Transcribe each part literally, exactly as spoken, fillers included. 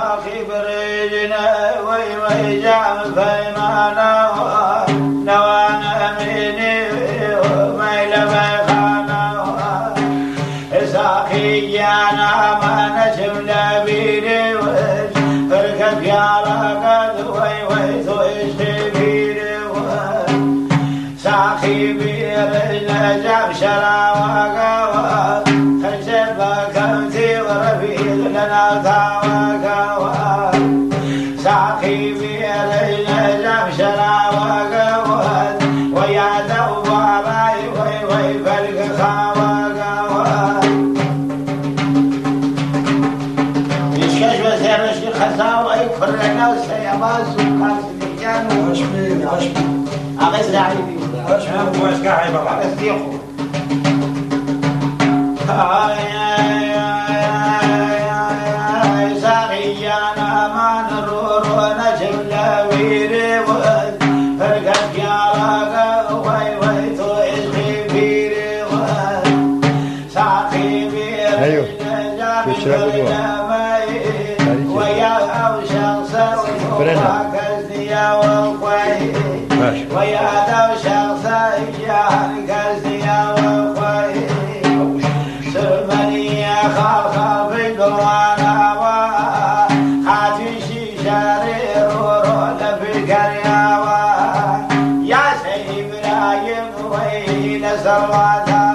ساخي بريجنا ويجعل فيمانا نوانا مني وميل بيخانا ساخي جانا ما نجم لبيني فركب يا لقد وي وي توشتبيني ساخي بيرجنا جاب شراوة خشب كمتي ورفيق لنا تاوكا ساخي بيرجنا جاب شراوة ويا دوباراي وي وي فرق خاوكا يشكش بسير رشق خساوة يكفر لنا وسيباس وقاس الرجال واشمي واشمي أغز لعيبي واشمي واشكا عيبا أغز ديخو ساقيانا ما نرور ونجم لبيري ود فرقت ياراك وي وي تويشي بيري ود ساقي بيري نجامي ويا أو شخص وكزنيا والقوي ويا دو شخص إيان كزنيا والقوي سرمني خاخا في قوانا وخاتي شيشاري رورو في الكرياوة يا سيد إبراهيم ويل سرواتا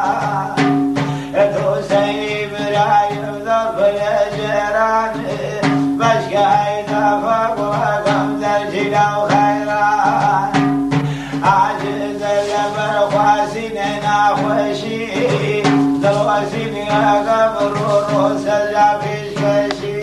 تو سيد إبراهيم ضرب الجيران بشكا يتفق وقم ذا وخيران عاجز الجبر خواسيننا خوشي دواسيني قبر روس الجافيش كشي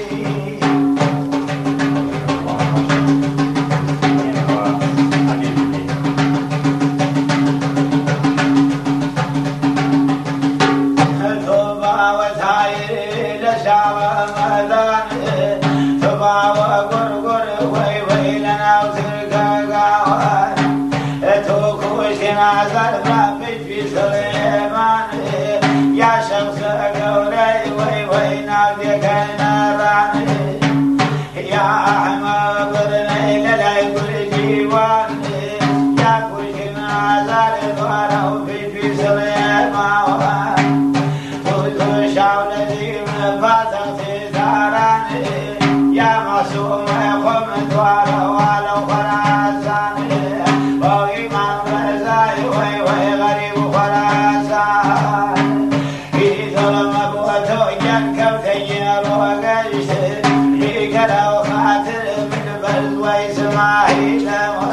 ثوبا وتايري لشعب مدان ثوبا وقرقر وي وي لنا وتركا قاوان توكوشنا زربا في سليمان يا شخص قولي وي وي ناديك ناران يا أحمد قرني للاي كل جيوان يا كوشنا زربا في سليمان توكو شاولي مفاتح تزاران يا معصوم يقوم دوار ولو خراسان وإمام رزاي وي وي غريب خراسان في ظلم أبوته ينكب تيار وقيش بكرا وخاطر من بلد وإسماعيل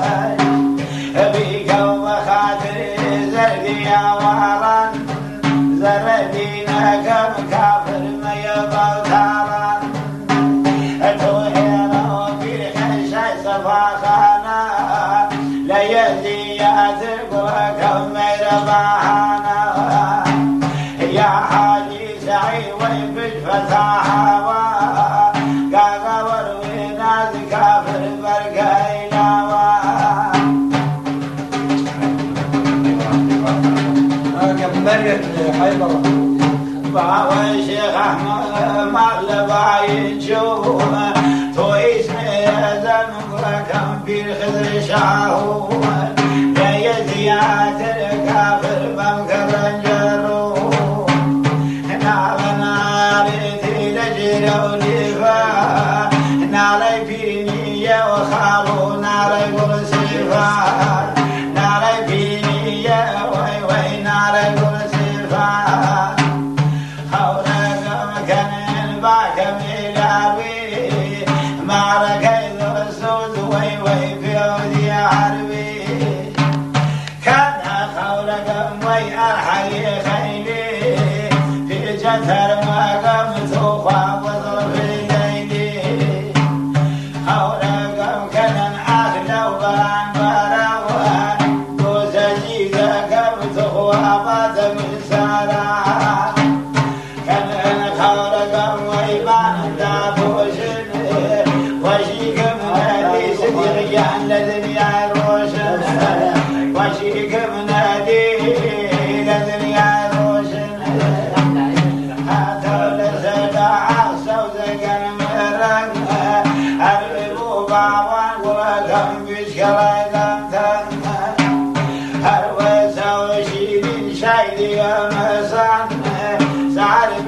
بك وخاطر زرقيا وهران زردينا كم كافر ما يبغى تاران توهينا وفي خشاي صفاخانا لا يهدي يأترك كم يرباهانا يا حاجي سعيد ويفج فتاحا قاقا وروينا كافر برقاينا مريت حيبرة وهو الشيخ أحمد مغلبا ينشوه تويس ميزان وكم في الخزر شاهو يا يزيات الكافر بمكر انجروه نار نارتي لجروا لفا ناري فيني وخالو ناري قرسفا ناري فيني وي وي ناري قرسفا باك ميلاوي معركة الرسول وي وي في عودي حربي كان خولك وي أرحي خيلي في جثر ما قمت وخاب وظرف يدي خولك كان أخلو بان براوان دوز جيزة قمت وخابات من سارا الذي يعروش وشيك بنادي الذي يعروش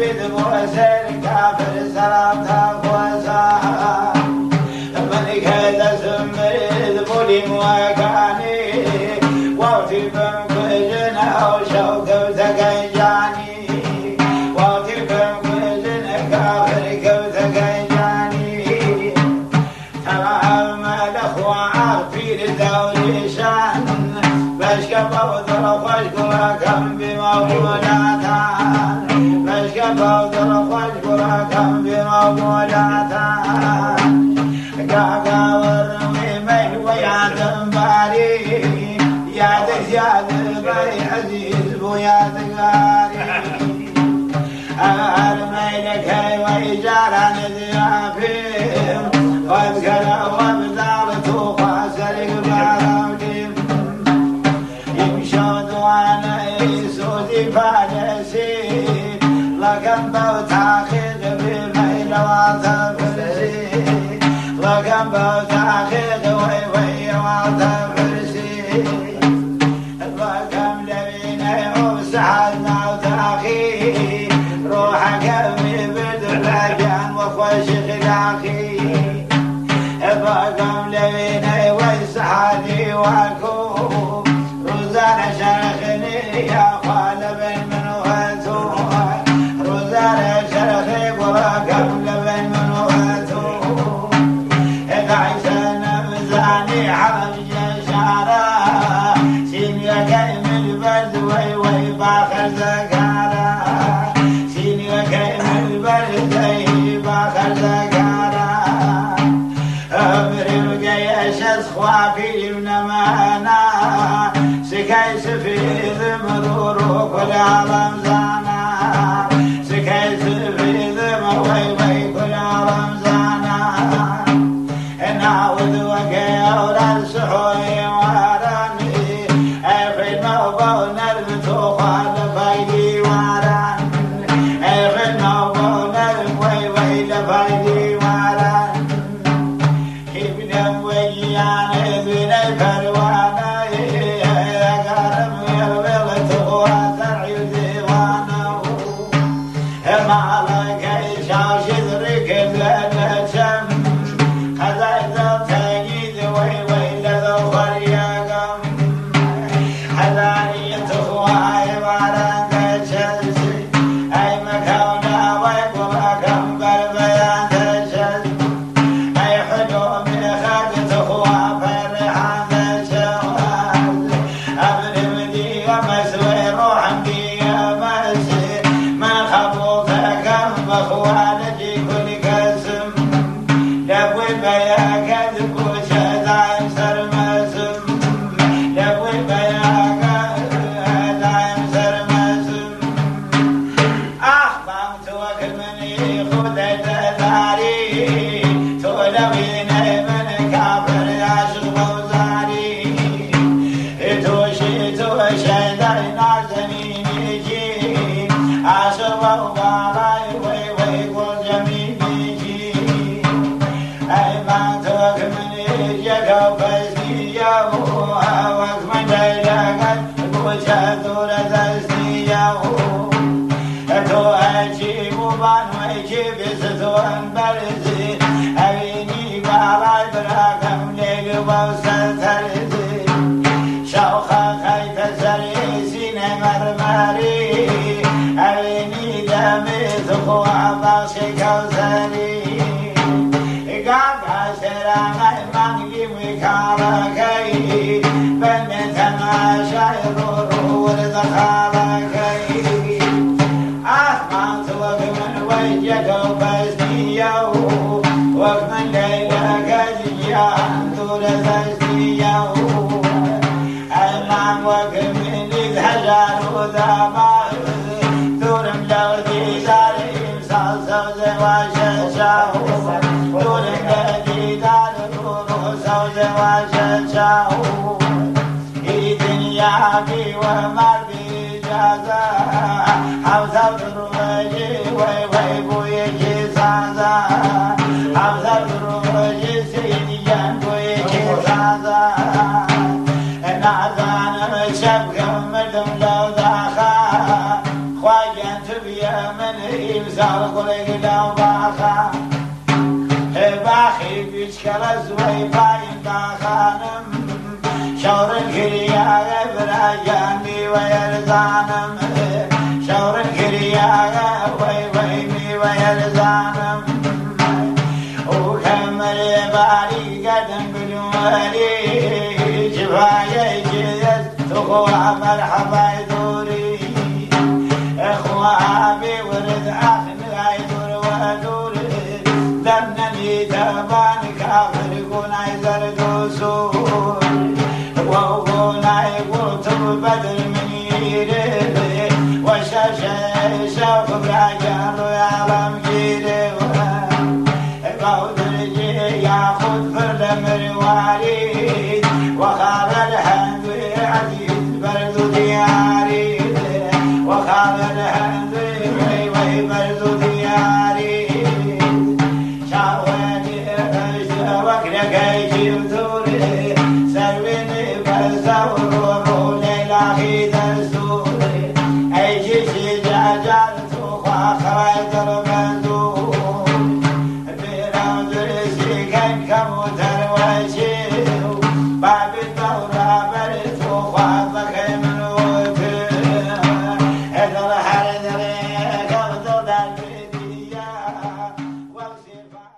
بيد بوسير كافر سلامتها فوسها من كيد سمريد بولي موكاني ووتي بمكجنا وشوق وتكيجاني ووتي بمكجنا كافر كوتكيجاني تمام الأخوة عارفين الدوري شان بشكبوا ذرفش قراكم بمولاتان بشكبوا ذرفش قراكم بمولاتان قاقا ورمي مي ويا باري يا دزياد باري عزيز ويا تقاري الميلك هي ويجاران ذيافين واذكر وابدالت وخاسر قبارهم يمشون وانا يسودي فانسي لكن بوتاخيق بميل واتفرسي لكن بوتاخيق وي وي واتفرسي لكن لبيني وبسعدنا وتاخي روحك بدرجان وخوش خلاقي لكن لبيني ويسعدي واكو روزان شرخني يا خالب من وهتو روزان شرخي ولكن لبن من وهتو عشان مزاني حرم جشارة سيني كيم البرد وي وي باخر زكارة سيني كيم البرد وي باخر زكارة أمري مقيش أسخوافي ونمانا سكاي سفيد مرور وكل رمزانا سكاي سفيد موي وي كل رمزانا نعود وكيور السحوي واراني في الموضوع نربط وخالف ايدي واران في الموضوع نربط وي وي لفايدي واران ابن ويان ابن الفروانه قرب يلبط وزرع ديوانه ما لك شاش ذرك لنشم هذا تجيد وي وي لذو فريقم هذاني تخواي واران تشلسي أي مكونا ويقومكم بالبيان تشلسي أي حلوم خاك تخوا فرحان تشلسي أبن مدي ومسوي روح مدي ومسي من خبوتكم بخوالجي كل قسم لبوي بيا كذب وشدايم سرمسم لبوي بيا كذب سرمسم أحبمت وكمني خدت ثاري تولويني من كافر يعشق وزاري توشي توشي داينا زميني جي عشق وغاراي وي وي قول جميلي جي أي ما تكمني جاكو فزنيه وكمن دايلاقات بوشاتو لتسنيه تو أجيب وبان ويجيب ستوان برزي أبيني بالاي براكم ليل وسترزي شوخا خيط سريسين مرمري أبيني دمي ثقوا باشي كوزري قاقا سراني مانجي مكالكي بنت تماشى يرورو ورزخالكي أحمد وكمن وجهك بسنيه وكمن ليلك جيان دور تسنيه أمام وكمن الهجر ودمار دورم لو ديدار إمسال سوز وششاه دورم لو ديدار سوز وششاه إيدنيا بي ومر بي جازا حوزة الرجي وي وي بوي جيزازا حوزة الرجي سيدي جان بوي جيزازا نعزان شبكة مردم لو داخا خواج جنت بيمن يمسال قلق دوباخا باخي بيشكل زوي باين داخانم شور الكريا براجاني ويرزانم شور الكريا وي وي مي ويرزانم وكمل بالي قدم بالولي جفايا جيز تخوى مرحبا يدوري اخوابي ورد اخن غايدور ودور دمنني تبان كافر يكون عايزر دوسور وقول عيقول تب بدر من يري وشاشة شوف براجان ويعلم جيري قودر ياخد فرد مرواريد وخاب الحمد عزيز برد دياري وخاب الحمد وي وي برد دياري شاواني وكلك يجيب دوري سرويني بزور ليلة في دستوري ايجي شجاجات وخوا خوايتر بندور كموتر وشي